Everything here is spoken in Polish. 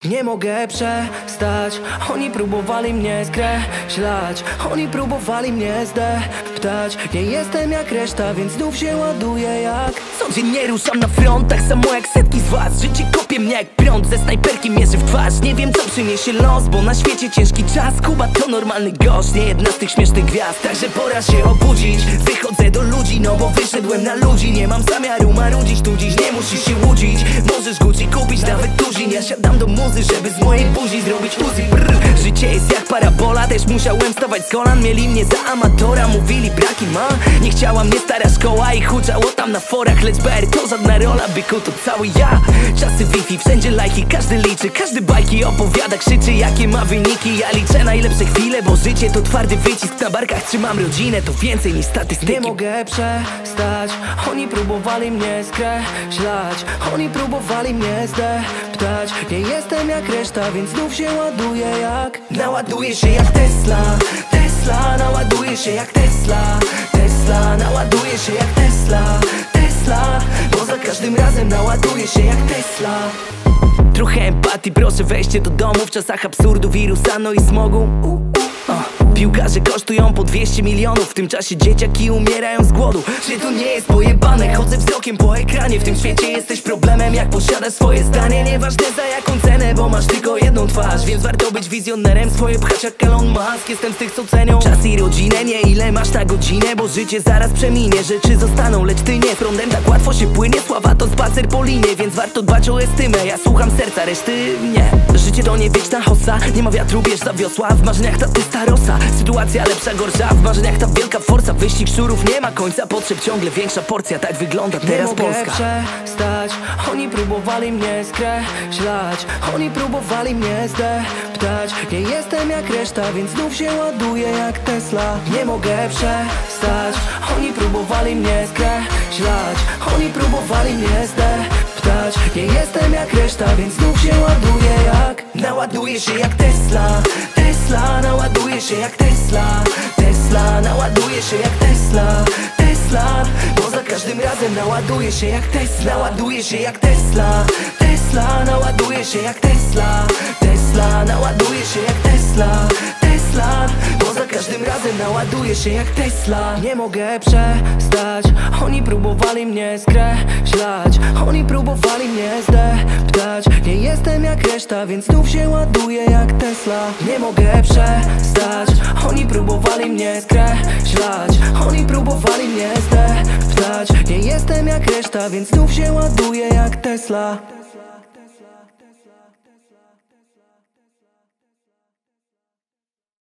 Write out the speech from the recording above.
Nie mogę przestać. Oni próbowali mnie skreślać, oni próbowali mnie zdeptać. Nie jestem jak reszta, więc znów się ładuję jak... Codziennie ruszam na front, tak samo jak setki z was. Życie kopie mnie jak prąd, ze snajperki mierzy w twarz. Nie wiem co przyniesie los, bo na świecie ciężki czas. Kuba to normalny gość, nie jedna z tych śmiesznych gwiazd. Także pora się obudzić, wychodzę do ludzi, no bo wyszedłem na ludzi. Nie mam zamiaru marudzić tu dziś, nie musisz się łudzić. Możesz Gucci kupić, nawet tuzin. Ja siadam do muzy, żeby z mojej buzi zrobić uzi. Życie jest jak parabola, też musiałem wstawać z kolan. Mieli mnie za amatora, mówili braki ma. Nie chciała mnie stara szkoła i huczało tam na forach. Lecz BR to żadna rola, byku to cały ja. Czasy Wi-Fi, wszędzie lajki, każdy liczy. Każdy bajki opowiada, krzyczy jakie ma wyniki. Ja liczę najlepsze chwile, bo życie to twardy wycisk. Na barkach trzymam rodzinę, to więcej niż statystyki. Nie mogę przestać. Oni próbowali mnie skreślać, oni próbowali mnie zdeptać. Nie jestem jak reszta, więc znów się ładuję jak... Naładuję się jak Tesla, Tesla. Naładuję się jak Tesla, Tesla. Naładuję się jak Tesla, Tesla. Bo za każdym razem naładuję się jak Tesla. Trochę empatii, proszę wejście do domu. W czasach absurdu, wirusa, no i smogu. Piłkarze kosztują po 200 milionów. W tym czasie dzieciaki umierają z głodu. Czy to nie jest pojebane? Chodzę wzrokiem po ekranie. W tym świecie jesteś problemem, jak posiadasz swoje zdanie. Nieważne za jaką cenę, bo masz tylko jedną twarz. Więc warto być wizjonerem, swoje pchać jak Elon Musk. Jestem z tych co cenią czas i rodzinę, nie ile masz na godzinę. Bo życie zaraz przeminie, rzeczy zostaną, lecz ty nie. Frondem tak łatwo się płynie, sława to spacer po linie. Więc warto dbać o estymę, ja słucham serca, reszty nie. Życie to nie wieczna hossa, nie ma wiatru, bierz za wiosła. W marzeniach ta tysta rosa, sytuacja lepsza, gorsza. W marzeniach ta wielka forsa, wyścig szczurów nie ma końca. Potrzeb ciągle większa porcja, tak wygląda teraz Polska. Nie mogę przestać. Oni próbowali mnie skreślać, oni próbowali mnie zdeptać. Nie jestem jak reszta, więc znów się ładuję jak Tesla. Nie mogę przestać. Oni próbowali mnie skreślać, oni próbowali mnie zdeptać. Nie jestem jak reszta, więc znów się ładuję jak... Naładuję się jak Tesla, Tesla. Naładuję się jak Tesla, Tesla. Naładuję się jak Tesla, Tesla. Bo za każdym razem naładuję się jak Tesla. Naładuję się jak Tesla, Tesla. Naładuję się jak Tesla, Tesla. Naładuję się jak Tesla, Tesla. Bo za każdym razem naładuję się jak Tesla. Nie mogę przestać. Oni próbowali mnie skreślać, oni próbowali mnie zdeptać. Nie jestem jak reszta, więc znów się ładuję jak Tesla. Nie mogę przestać. Oni próbowali mnie skreślać, oni próbowali mnie zdeptać. Nie jestem jak reszta, więc znów się ładuję jak Tesla.